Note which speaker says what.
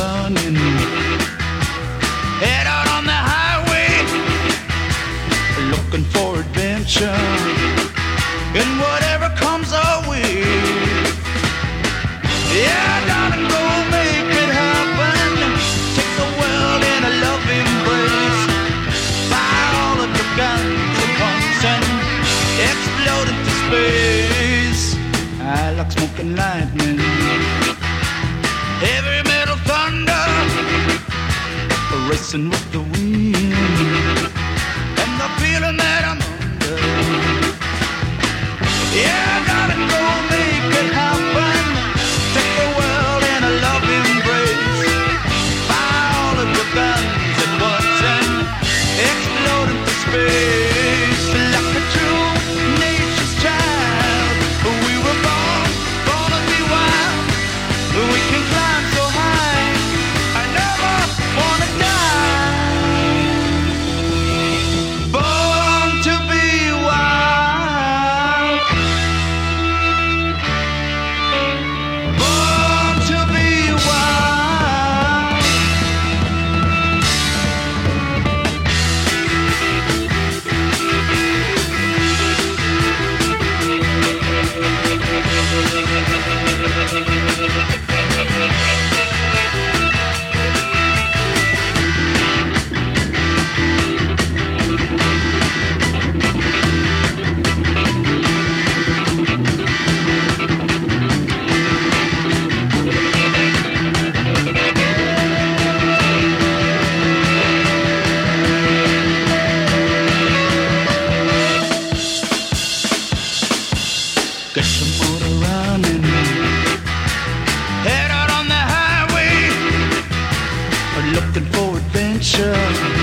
Speaker 1: running. Head out on the highway, looking for adventure. And whatever comes our way, yeah, darling, go make it happen. Take the world in a love embrace. Fire all of your guns at once and explode into space. I like smoking lightning, heavy metal thunder, racing with the wind, and the feeling that I'm under. Yeah, I gotta go make it happen. Take the world in a love embrace. Fire all of your guns at once and explode into space. Like a true nature's child, we were born to be wild. We can climb so high, I never wanna die. Born to be wild. Born to be wild. Get your motor running. Head out on the highway, looking for adventure.